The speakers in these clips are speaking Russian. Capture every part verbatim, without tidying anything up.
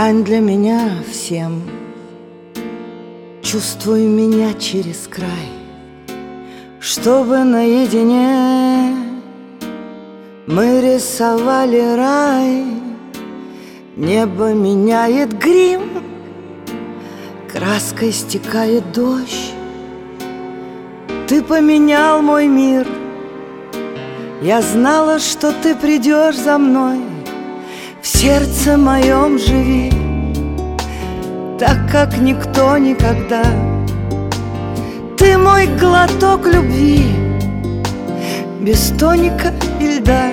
Стань для меня всем, чувствуй меня через край, чтобы наедине мы рисовали рай. Небо меняет грим, краской стекает дождь. Ты поменял мой мир, я знала, что ты придешь за мной. В сердце моем живи, так как никто никогда. Ты мой глоток любви, без тоника и льда,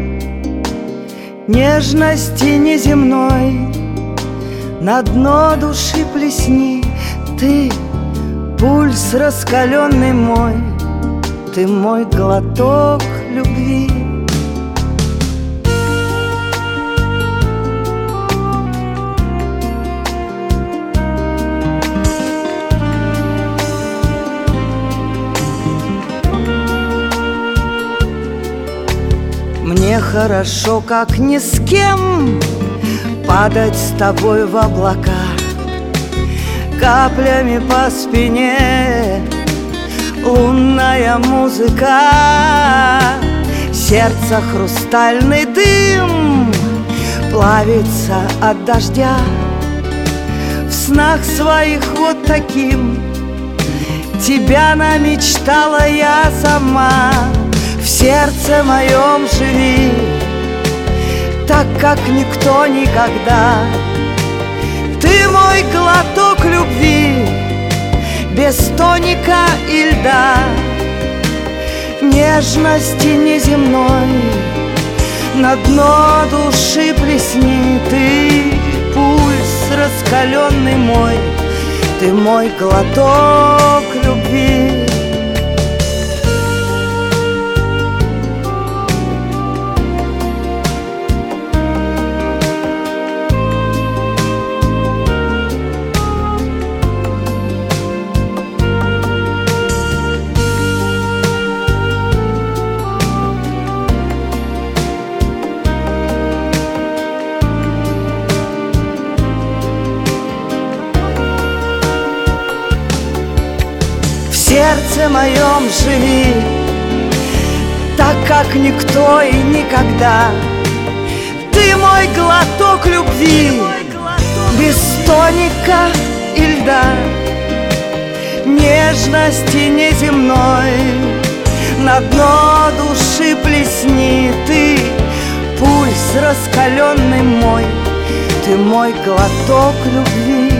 нежности неземной, на дно души плесни. Ты пульс раскаленный мой, ты мой глоток любви. Мне хорошо, как ни с кем, падать с тобой в облака, каплями по спине лунная музыка. Сердце хрустальный дым плавится от дождя. В снах своих вот таким тебя намечтала я сама. В сердце моем живи, так как никто никогда. Ты мой глоток любви, без тоника и льда, нежности неземной, на дно души плесни. Ты пульс раскаленный мой, ты мой глоток любви. В сердце моем живи, так как никто и никогда. Ты мой глоток любви, без тоника и льда, нежности неземной, на дно души плесни. Ты пульс раскаленный мой, ты мой глоток любви.